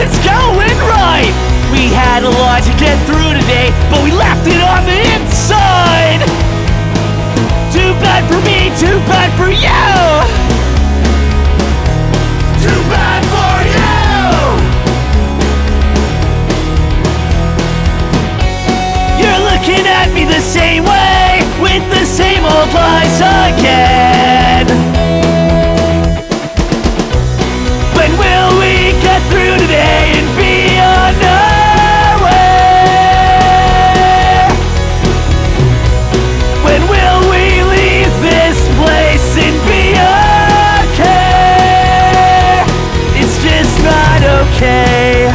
nothing's going right. We had a lot to get through today, but we left it on the inside. Too bad for me, too bad for you. Too bad for you. You're looking at me the same way, with the same old lies again. When will we get through today and be on our way? When will we leave this place and be okay? It's just not okay.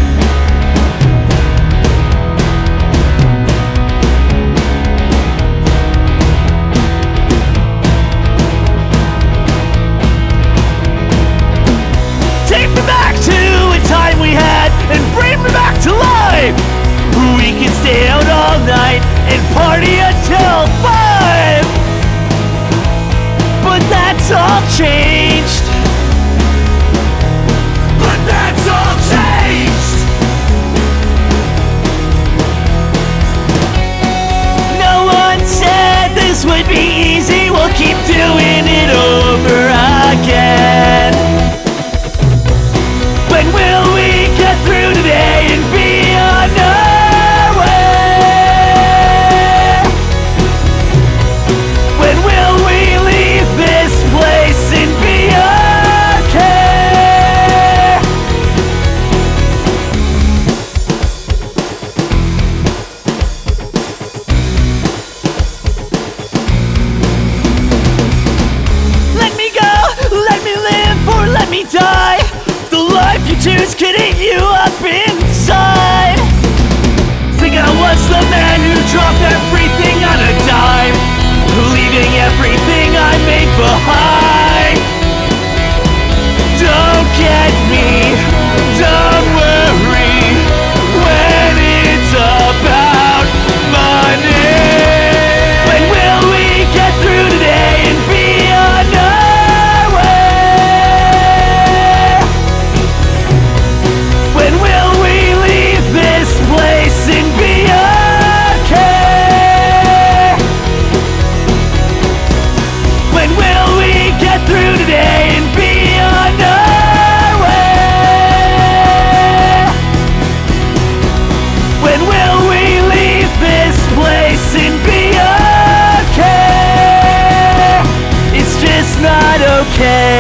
Take me back to a time we had and bring me back to life. We can stay out all night and party until 5. But that's all changed. But that's all changed. No one said this would be easy. We'll keep doing it over again. When will we get through today and be on our way? When will we leave this place and be okay? Let me go, let me live, or let me die. The life you choose could eat you up inside. Think I was the man who dropped everything on a dime, leaving everything I made behind. Don't get me, don't worry, when it's about money. When will we get through today and be on our way? When will we leave this place and be okay? When will we get through today and be on our way? When will we leave this place and be okay? It's just not okay.